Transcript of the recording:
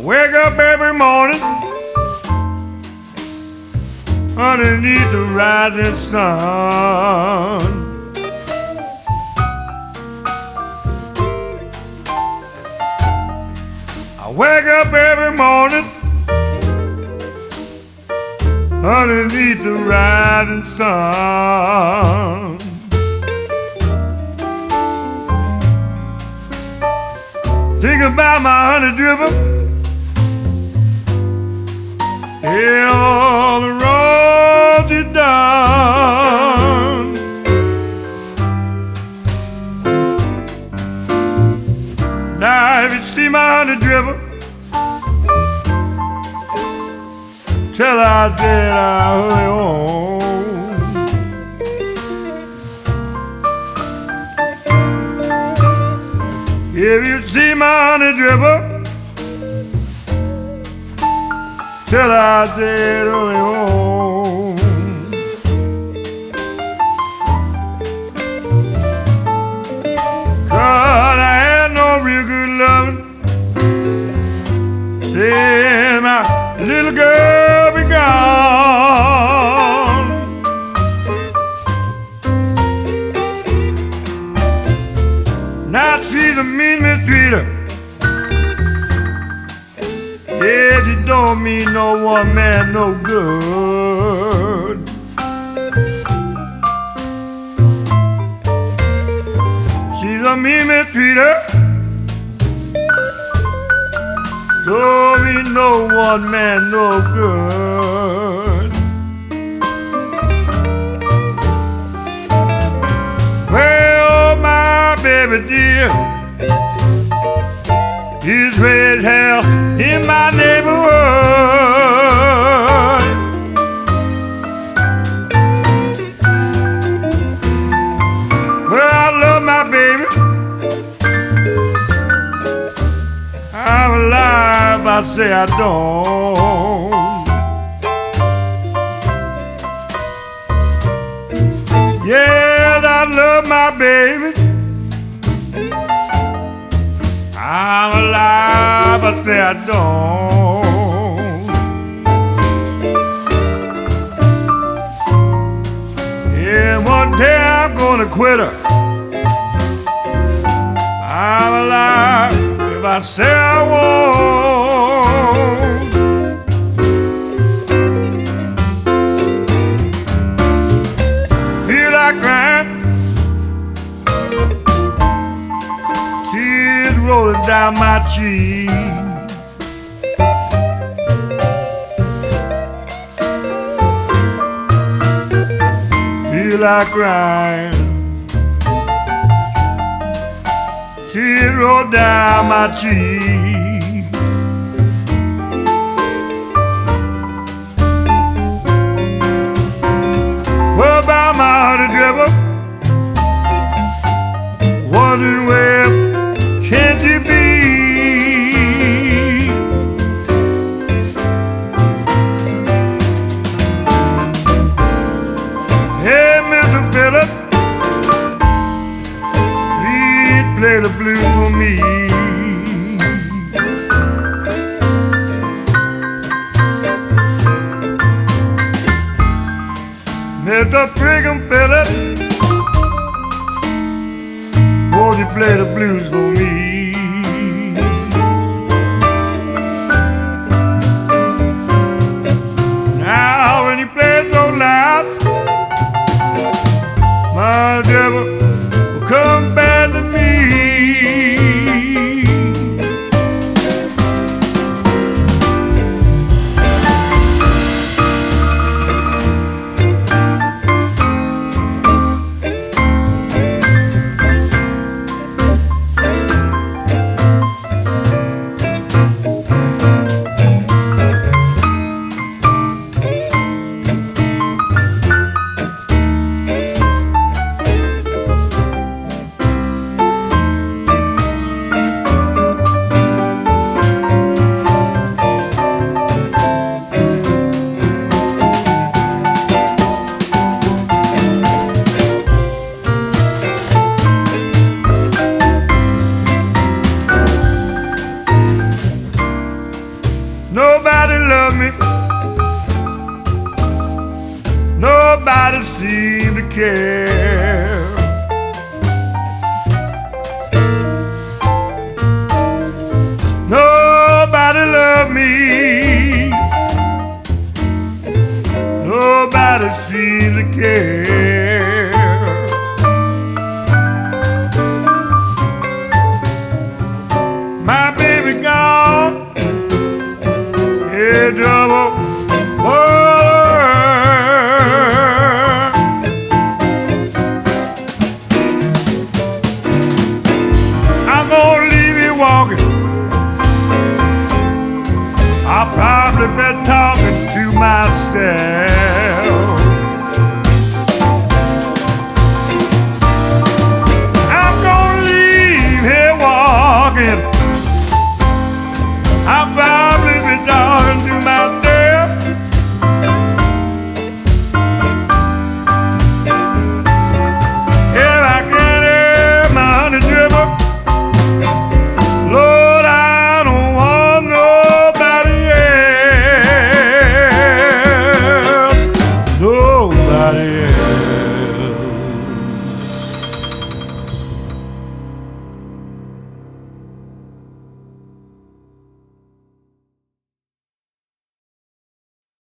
wake up every morning underneath the rising sun. I wake up every morning underneath the rising sun. Think about my honey dripper, yeah, all the roads you done. Now if you see my honey dripper, tell her I said I'll hurry home. If you see my honey dripper, tell her I said hurry home. Cause I had no real good loving since my little girl be gone. Now she's a mean mistreater. Yeah, she don't mean no one man no good. She's a mean mistreater. Don't mean no one man no good. Well, my baby dear is raised hell in my neighborhood. Well, I love my baby. I'm alive, I say I don't. Yes, I love my baby. I'm alive, I say I don't. Yeah, one day I'm gonna quit her. I'm alive if I say I won't. Feel like crying, tears rolling down my cheek. Feel like crying, tears roll down my cheek. What about my honey dripper? Wondering where can't you be? Hey, Mr. Phillips, please play the blues for me. nobody seemed to care. Nobody loved me. Nobody seemed to care. My baby gone, yeah, trouble for her. I'm gonna leave you walking. I'll probably be talking to myself. I'm gonna leave here walking. I'll probably be talking to myself. If I can't hear my honey dribble, Lord, I don't want nobody else. Nobody else.